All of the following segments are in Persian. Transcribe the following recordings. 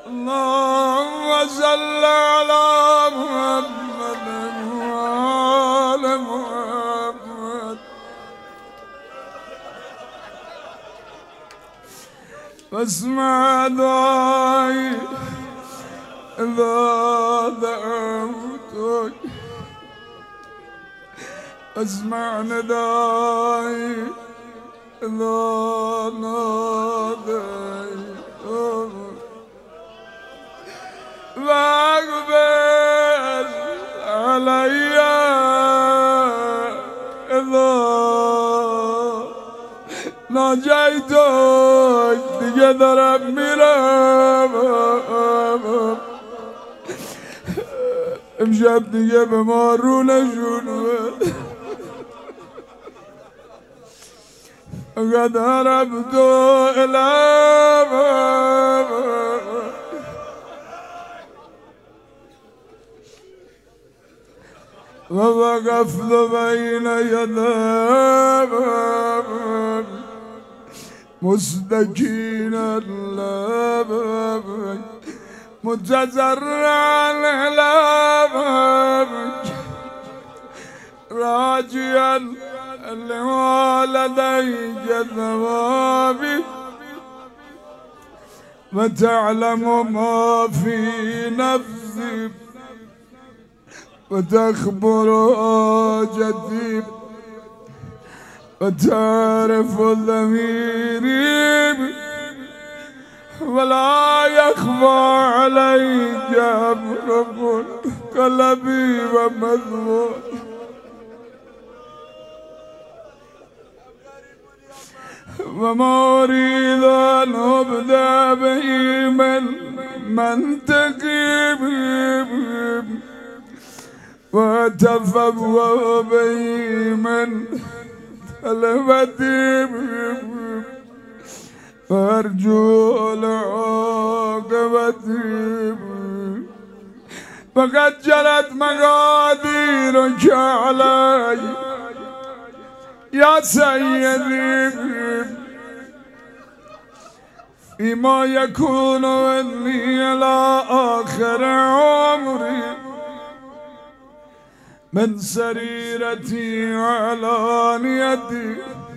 اللهم صل على محمد وآل محمد واسمع دعائي إذا دعوتك اسمع ندائي إذا ناديتك واقبل علي إذا ناجيتك دیگه دارم میرم امشب دیگه به ما رو نشونه قد هربت إلى ووقفت بين يديك مستكينا لك متزرعا لك راجيا لوالديك ثوابي وتعلم ما في نفسي وتخبر حاجتي وتعرف ضميري ولا يخفى عليك أمر قلبي ومذموم وما أريد أن أبدأ به من منطقي وأتفوه به من طلبتي وأرجو العاقبة فقد جرت مقاديرك علي يا سيدي فيما يكون مني على آخر عمري من سريرتي وعلانيتي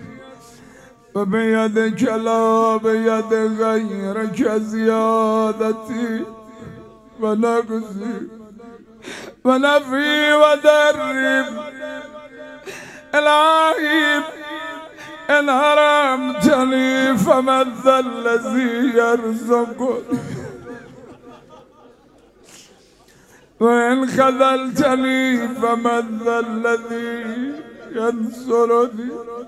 وبيدك لا بيد غيرك زيادتي ونقصي ونفي ودرب إلهي إن حرمتني فمن ذا الذي يرزقني وإن خذلتني فمن ذا الذي ينصرني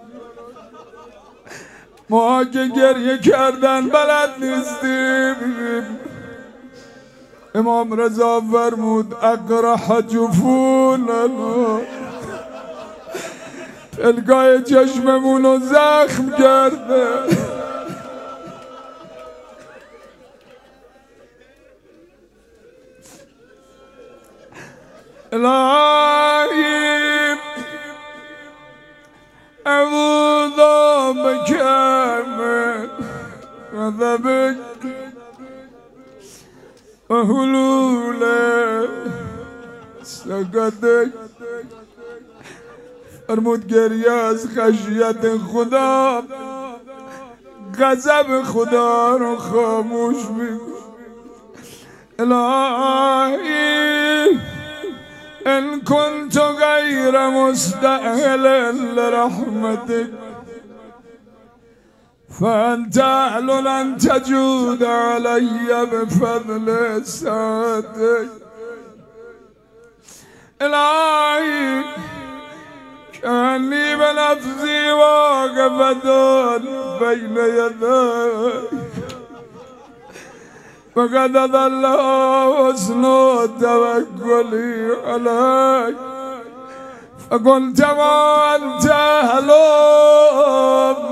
ما که گریه کردن بلد نیستیم امام رضا فرمود اقرح جفوننا پلکای چشممونو زخم کرده الهی اعوذ بك من غضبك وحلول سخطك فرمود گریه از خشیت خدا غضب خدا رو خاموش می‌کن الهی ان كنت غير مستأهل لرحمتك فأنت أهل أن تجود علي بفضل سعتك إلهي كأني بنفسي واقفة بين يديك وقد ضل حسن توكلي عليك فقلت ما أنت أهلهم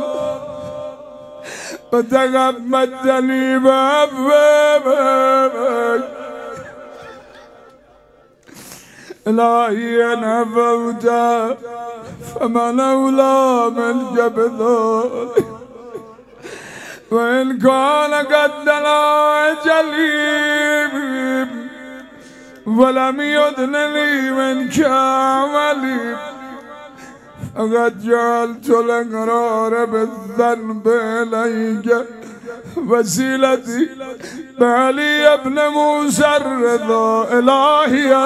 وتغمدتني بأبوابك إلهي إن عفوت فمن أولى من جبذك وإن كان قد دنا أجلي ولم يدن لي منك عملي فقد جعلت الإقرار بالذنب إليك وسيلتي بعلي ابن موسى الرضا إلهي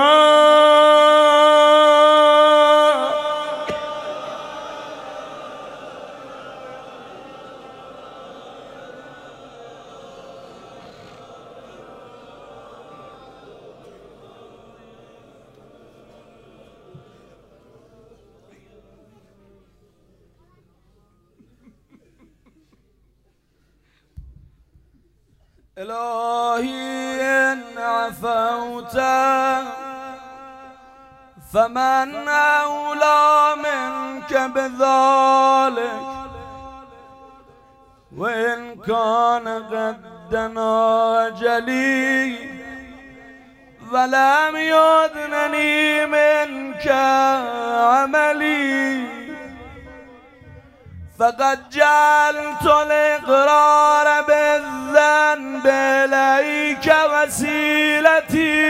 العام. إلهي إن عفوت فمن أولى منك بذلك، وإن كان قد دنا أجلي ولم يدنني منك عملي فقد جعلت الإقرار بالذنب إليك وسيلتي.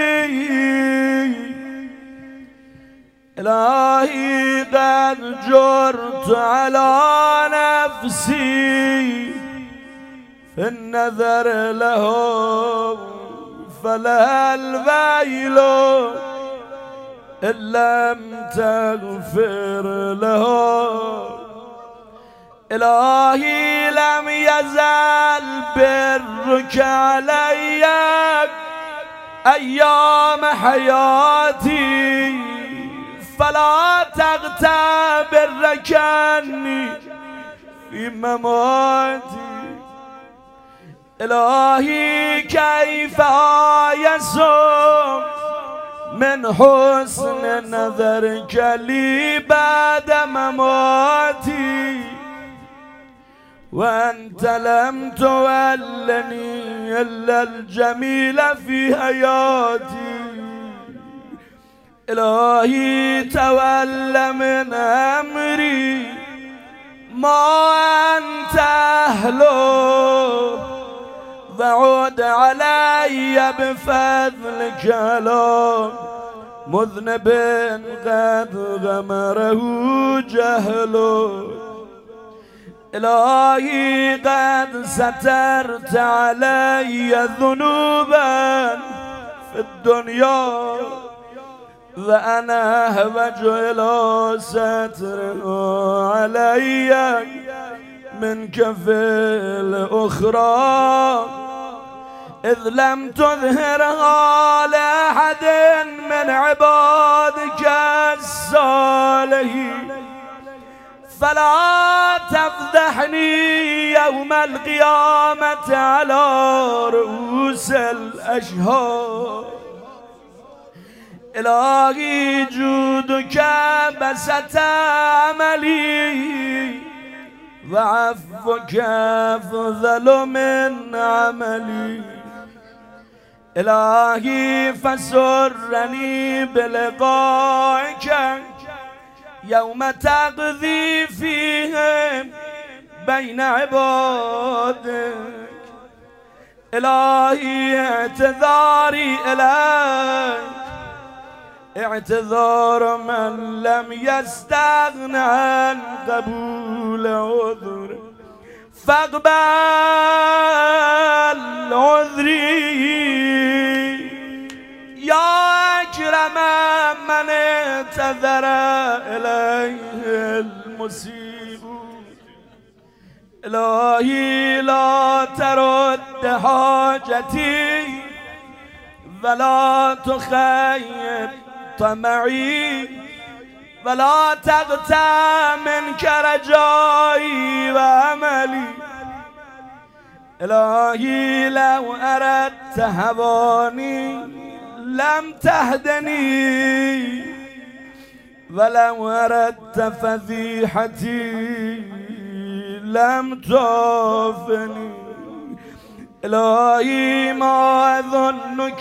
إلهي قد جرت على نفسي في النذر له فلا الويل إن لم تغفر له. إلهي لم يزل برك علي أيام حياتي فلا تغتبركني في مماتي. إلهي كيف يسوم من حسن نظرك لي بعد مماتي وأنت لم تولني إلا الجميل في حياتي. إلهي تول من أمري ما أنت أهله وعد علي بفضلك لا مذنب قد غمره جهله. إلهي قد سترت علي ذنوبا في الدنيا وأنا أهوج إلى ستره علي منك في الأخرى إذ لم تظهرها لأحد من عبادك الصالحين فلا تفضحني يوم القيامة على رؤوس الأشهاد. إلهي جودك بسط عملي وعفوك أفضل من عملي. إلهي فسرني بلقائك يوم تقضي فيهم بين عبادك. إلهي اعتذاري إليك اعتذار من لم يستغن عن قبول عذر فاقبل عذري يا أكرم من اعتذر إليه المسيء. إلهي لا ترد حاجتي ولا تخيب طمعي ولا تغتى منك رجائي وأملي. إلهي لو أردت هواني لم تهدني ولو أردت فضيحتي لم تعفني. إلهي ما أظنك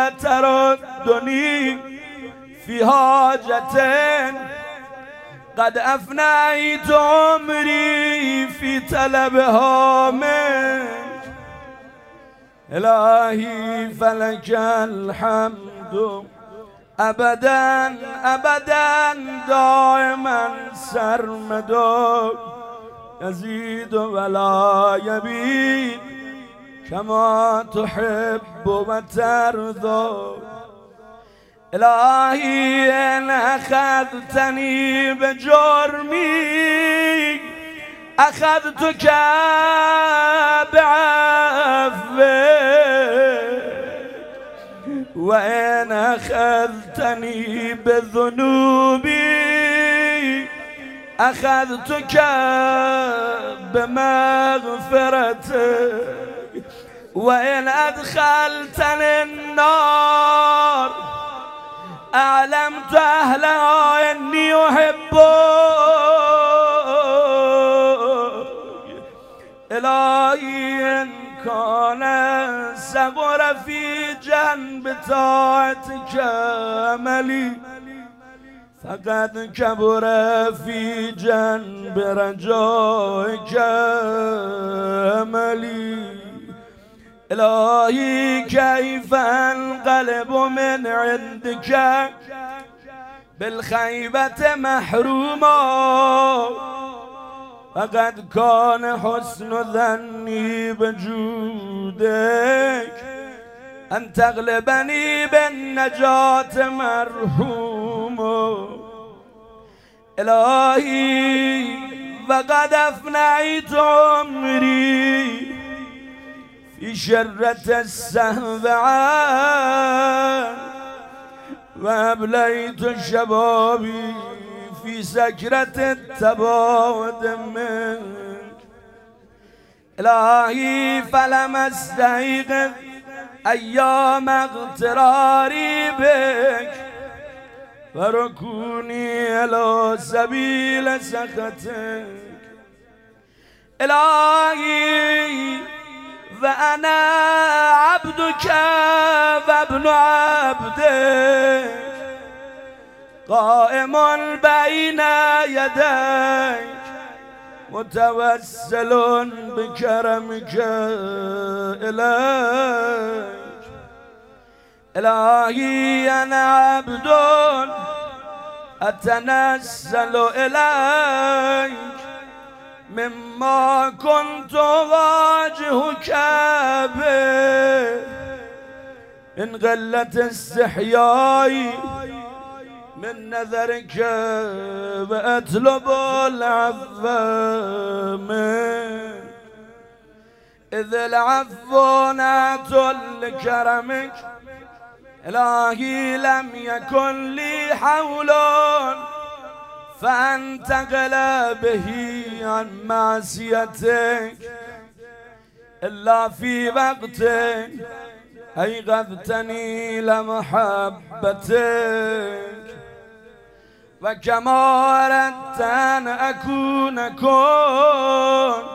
تردني في حاجة قد أفنيت عمري في طلبها منك. إلهي فلك الحمد ابدا ابدا دائما سرمدا يزيد ولا يبيد كما تحب وترضى إلهي إن أخذتني بجرمي أخذتك بعفوك وإن أخذتني بذنوبي أخذتك بمغفرتك وإن أدخلتني النار أعلمت أهلها إني أحبك إلهي إن كان صغر في جنب طاعتك عملي فقد كبر في جنب رجائك عملي إلهي كيف انقلب من عندك بالخيبة محروما فقد كان حسن ظني بجودك أن تغلبني بالنجاة مرحوما إلهي فقد أفنيت عمري في شرة السهو عنك وأبليت شبابي في سكرة التباعد منك إلهي فلم أستيقظ أيام اغتراري بك وركوني على سبيل سخطك إلهي وأنا عبدك وابن عبدك قائم بين يديك متوسل بكرمك إليك إلهي أنا عبد أتنزل إليك مما كنت واجهك به إن غلت استحيائي من نذرك وأطلب العفو منك إذ العفو نعت لكرمك إلهي لم يكن لي حول فأنتقل به عن معصيتك إلا في وقت أيقظتني لمحبتك وكما أردت أن أكون كنت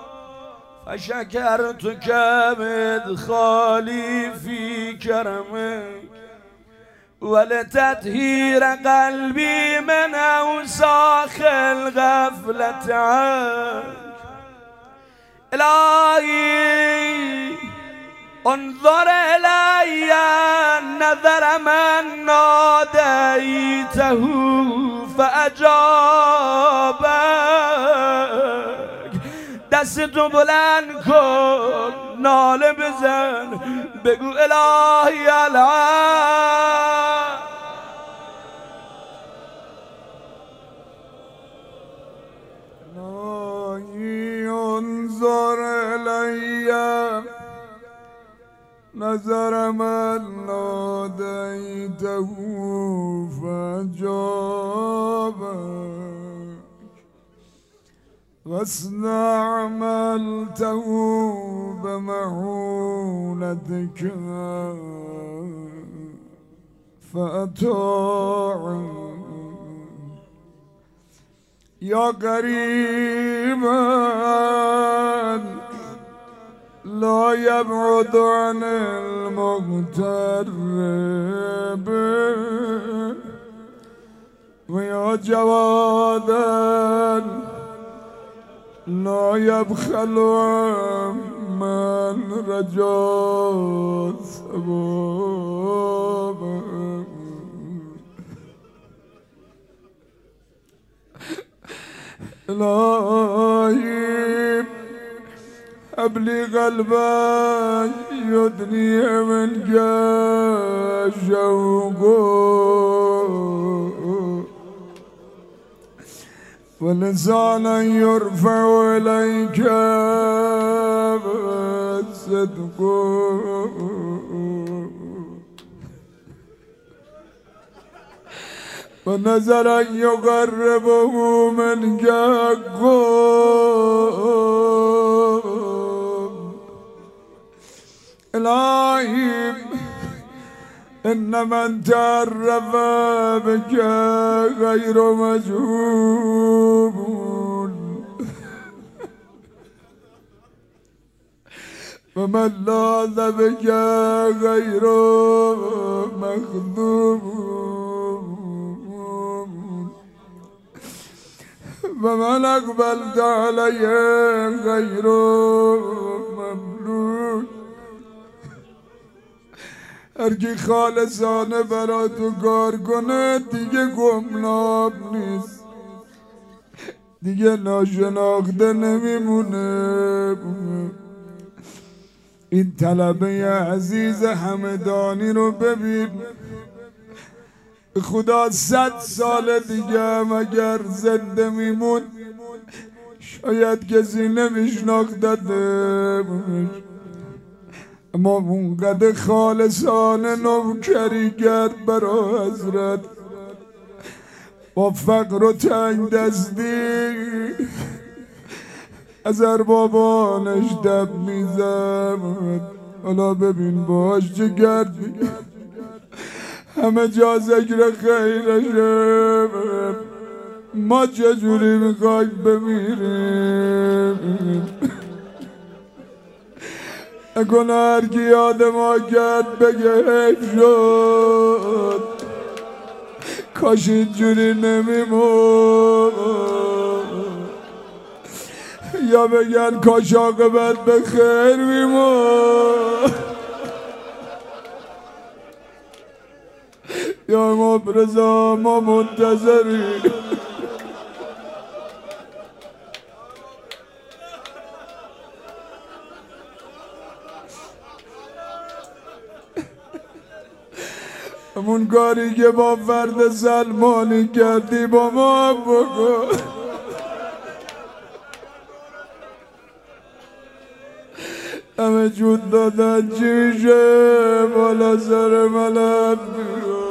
فشكرتك بإدخالي في كرمك ولتطهير قلبي من أوساخ الغفلة عنك إلهي انظر إلي نظر من ناديته فأجابك دستو بلند کن ناله بزن بگو الهی العالم الهی انظر الی نظر من نادیته فأجابك واصنع عملته بمعونتك فأطاعك يا قريبا لا يبعد عن المغترب ويا جوادا لا يبخل من رجا ثوابك إلهي هب لي قلبا يدني من شوقه ولسانا يرفع إليك بالصدق ونظرا يقربه من جاكم إلهي إن من تعرف بك غير مجهول ومن لاذ بك غير مخذوب ومن أقبلت عليه غير مملوك هرکی خالصانه برا تو کار کنه دیگه گمنام نیست، دیگه ناشناخته نمیمونه. این طلبه عزیز همدانی رو ببین، خدا 100 سال دیگه هم اگر زنده میمون شاید کسی نمیشناختتش، اما اونقدر خالصانه نوکری کرد برا حضرت، با فقر و تنگ دستی از اربابانش دب میزد. حالا ببین باش چه کرد، همه جا ذکر خیرشه، ما چجوری میخوایم بمیریم؟ اکنه هرکی یاد ما کرد بگه حیف شد، کاش اینجوری نمیمون، یا بگن کاش عاقبت به خیر میمون. یا امام رضا ما منتظری، همون کاری که با فرد سلمانی کردی با ما بکن. همه جود دادن چی میشه بالا سر ملت بیرون.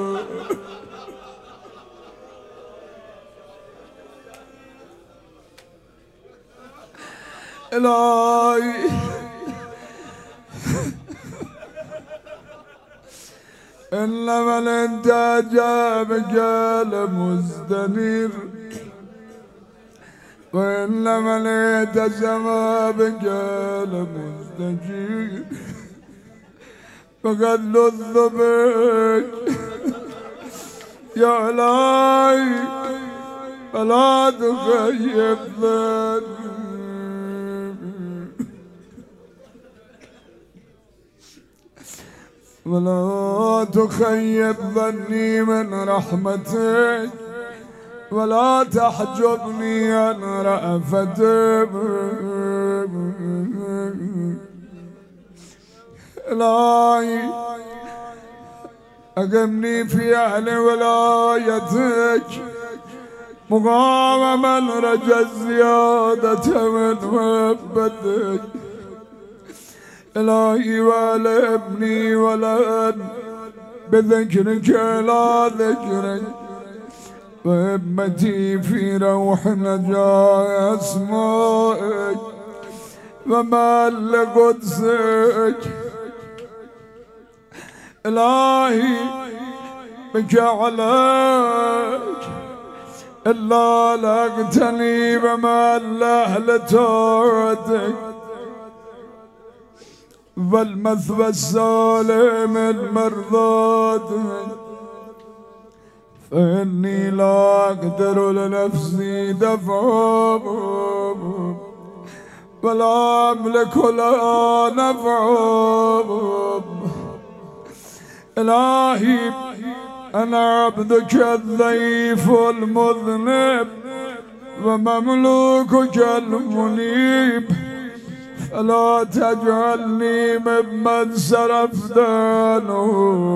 الهی إنما الإنتاج بقال مزدنير، وإنما الإتسم بقال مزدجير، فقد لذ بك يا إلهي فلا تخيب ظني، ولا تخيب ظني من رحمتك، ولا تحجبني عن رأفتك. إلهي أقمني في أهل ولايتك مقام من رجا الزيادة من محبتك. إلهي ولا ابني ولا بذكرك لا ذكرك، وهمتي في روح نجاة أسمائك ومال قدسك. إلهي بك عليك إلا لقتني بمال أهل طاعتك، والمثوى السالم المرضاتك، فإني لا أقدر لنفسي دفعهم ولا أملك لها نفعهم. إلهي أنا عبدك الضعيف المذنب، ومملوكك المنيب فلا تجعلني ممن صرف دانه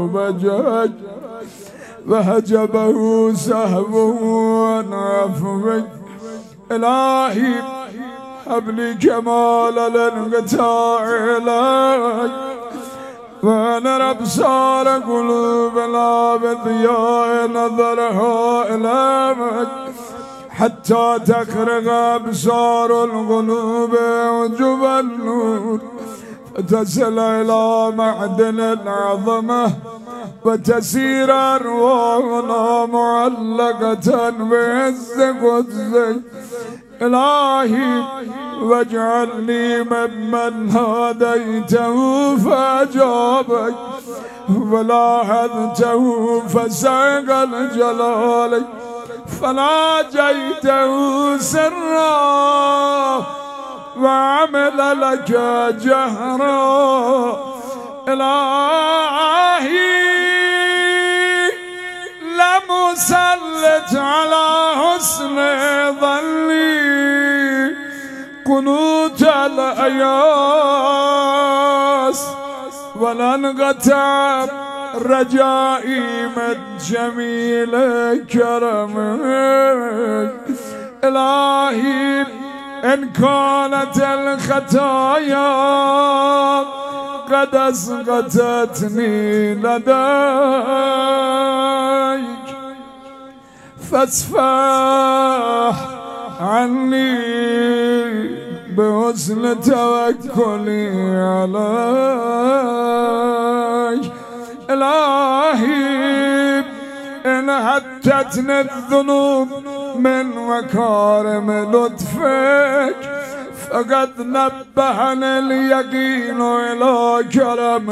وهجبه سهوه عن عفوك. إلهي هب لي كمال الانقطاع إليك وانر أبصار قلوبنا بضياء نظرها إليك حتى تخرج أبصار القلوب وجب النور فتصل إلى معدن العظمة وتسير أرواحنا معلقة بعز قدسك. إلهي واجعلني ممن هديته فأجابك ولاحظته فساق الجلال فناجيته سرا وعمل لك جهرا. إلهي لم أسلط على حسن ظني قنوت الأياس ولن قطع رجائي من جميل كرمك. إلهي إن كانت الخطايا قد أسقطتني لديك فاصفح عني بحسن توكلي عليك. إلهي إن هتتني الذنوب من مكارم لطفك فقد نبهني اليقين إلى كرم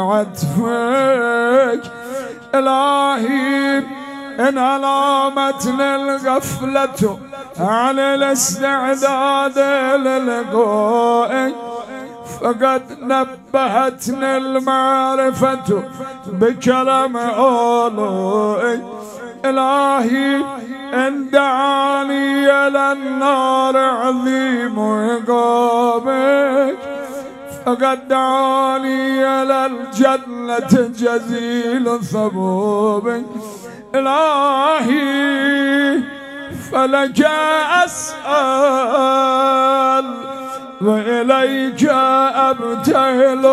عطفك. إلهي إن علامتني الغفلة عن الاستعداد للقائك فقد نبهتني المعرفة بكرم آلائك. إلهي إن دعاني إلى النار عظيم عقابك فقد دعاني إلى الجنة جزيل ثوابك. إلهي فلك أسأل وإليك أبتهل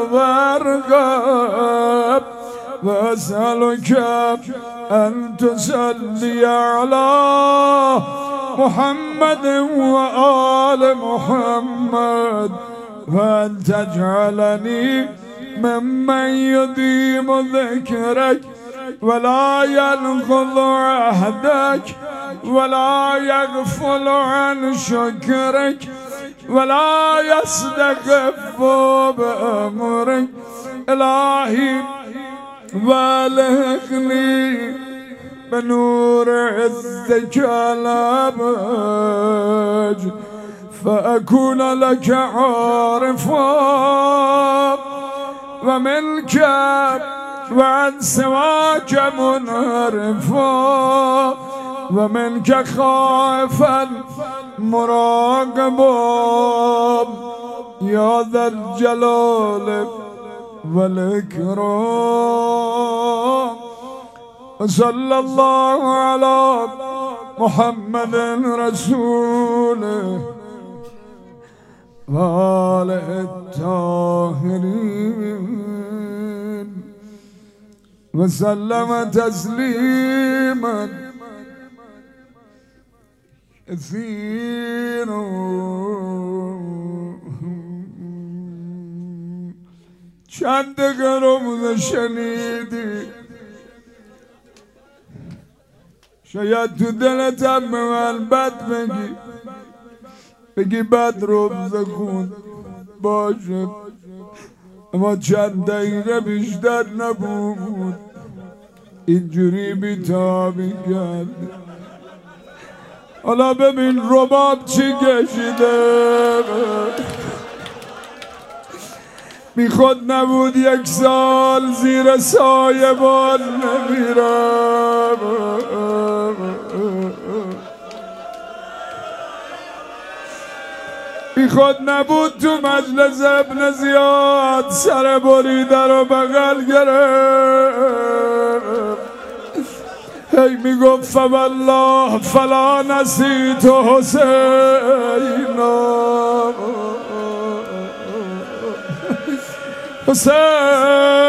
وأرغب وأسألك أن تصلي على محمد وآل محمد وأن تجعلني ممن يديم ذكرك ولا ينقض عهدك ولا يغفل عن شكرك ولا يستخف بأمرك. إلهي والهقني بنور عزك الأبهج فأكون لك عارفا ومنك وعن سواك منعرفا ومنك خائفا مراقبا يا ذا الجلال والإكرام. صلى الله على محمد رسوله وآله الطاهرين وسلم تسليما كثيرا. چند گرم شنیدی شاید تو دلتم به من بد بگی بد رمز خون باشه اما چند دقیقه بیشتر نبود اینجوری بیتابی کرد. حالا ببین رباب چی کشیده بی خود نبود 1 سال زیر سایبان نمیرم بی خود نبود تو مجلس ابن زیاد سر بریده رو بغل گرفت هی میگفت فوالله فلا نسیت حسینا حسین